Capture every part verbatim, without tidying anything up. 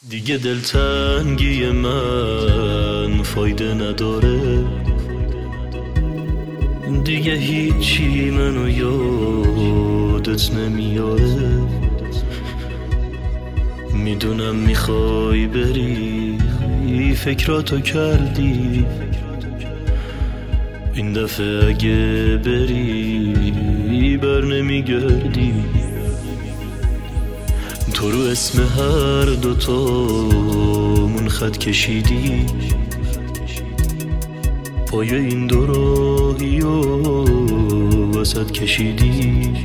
دیگه دلتنگی من فایده نداره، دیگه هیچی منو یادت نمیاره. میدونم میخوای بری، فکراتو کردی، این دفعه اگه بری بر نمیگردی. تو رو اسم هر دوتامون خط کشیدی، پای این دو راهی و وسط کشیدی.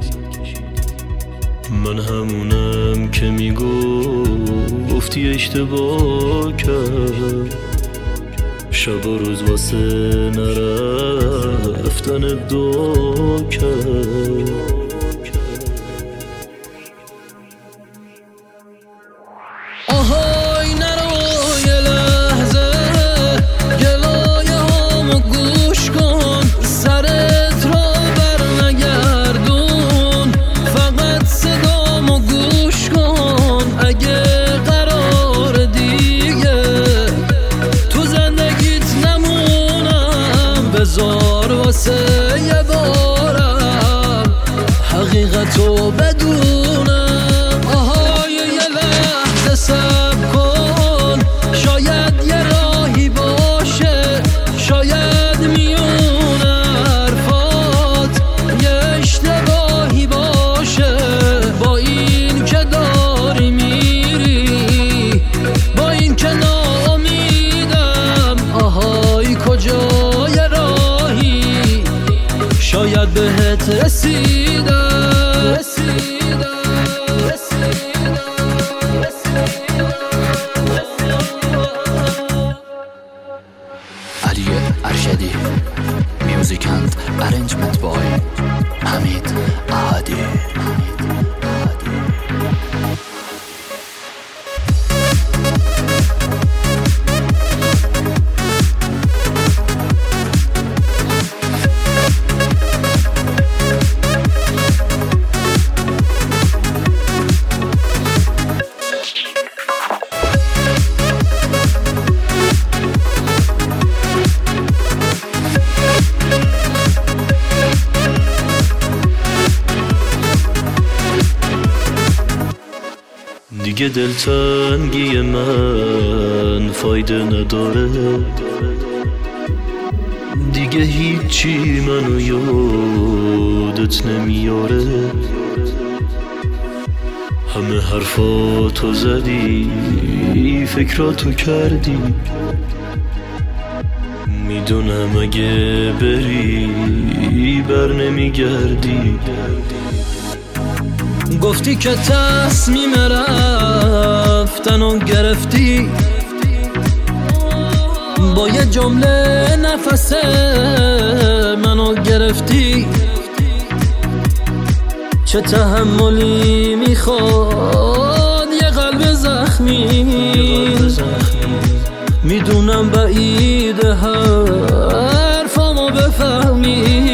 من همونم که میگفتی اشتباه کرد، شب و روز واسه نرفتن دعا کرد. آهای نرو یه لحظه، گلایه هامو گوش کن، سرت رو بر نگردون، فقط صدامو گوش کن. اگه قرار دیگه تو زندگیت نمونم، بذار واسه یه بارم حقیقتو بدونم. صبر کن، شاید یه راهی باشه، شاید میون حرفات یه اشتباهی باشه. با این که داری میری، با این که ناامیدم، آهای کجای راهی، شاید بهت رسیدم رسیدم ارشدی. Music and arrangement by حمید احدی. دیگه دلتنگی من فایده نداره، دیگه هیچی منو یادت نمیاره. همه حرفاتو زدی، فکراتو کردی، میدونم اگه بری بر نمیگردی. گفتی که تصمیم رفتن و گرفتی، با یه جمله نفس منو گرفتی. چه تحملی میخواد یه قلب زخمی، میدونم بعیده حرفامو بفهمی.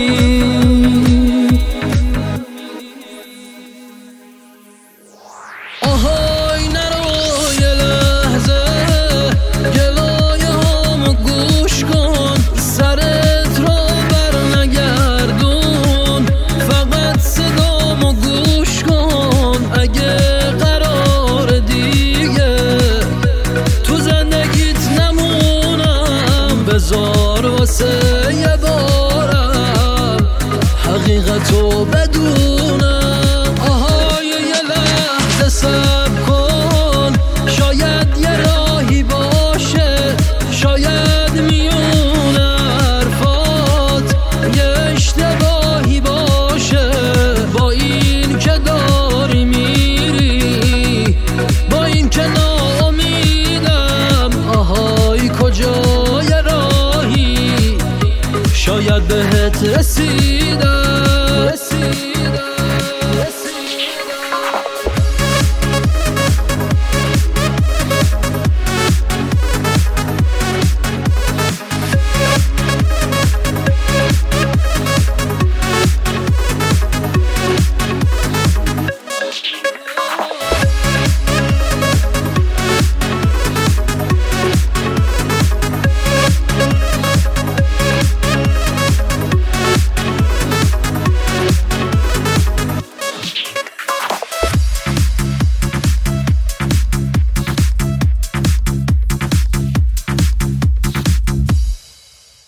آهای نرو یه لحظه، گلایه هامو گوش کن، سرت رو بر نگردون، فقط صدامو گوش کن. اگه قرار دیگه تو زندگیت نمونم، بذار واسه